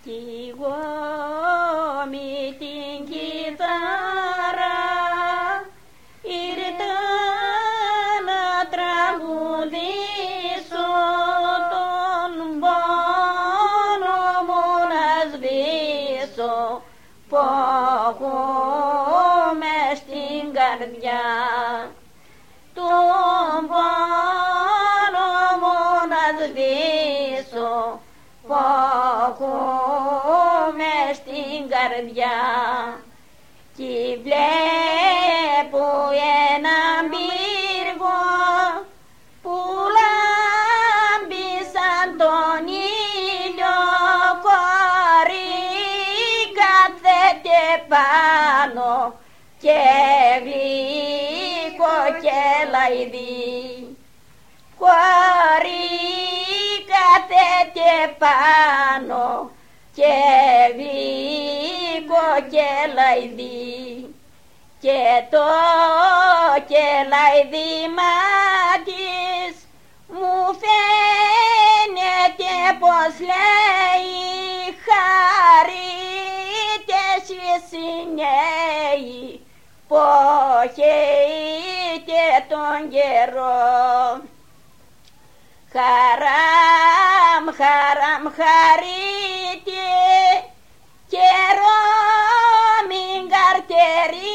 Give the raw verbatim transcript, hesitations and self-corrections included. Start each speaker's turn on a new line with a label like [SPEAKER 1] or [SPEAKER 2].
[SPEAKER 1] κι εγώ με την κιθάρα ήρθα να τραγουδήσω τον πόνο μου να σβήσω που έχω μες στην καρδιά. Τον πόνο μου να σβήσω που έχω μες στην καρδιά. Κι βλέπω έναν πύργο που λάμπει σαν τον ήλιο, κορί κάθεται πάνω και γλυκό και λαϊδί. Κορί κάθεται πάνω και γλυκό και λαϊδί. Και το κελαϊδίμα της μου φαίνεται πως λέει χαρείτε εσείς οι νέοι που έχετε τον καιρό. Χαράμ, χαράμ, χαρείτε καιρό μην καρτερεί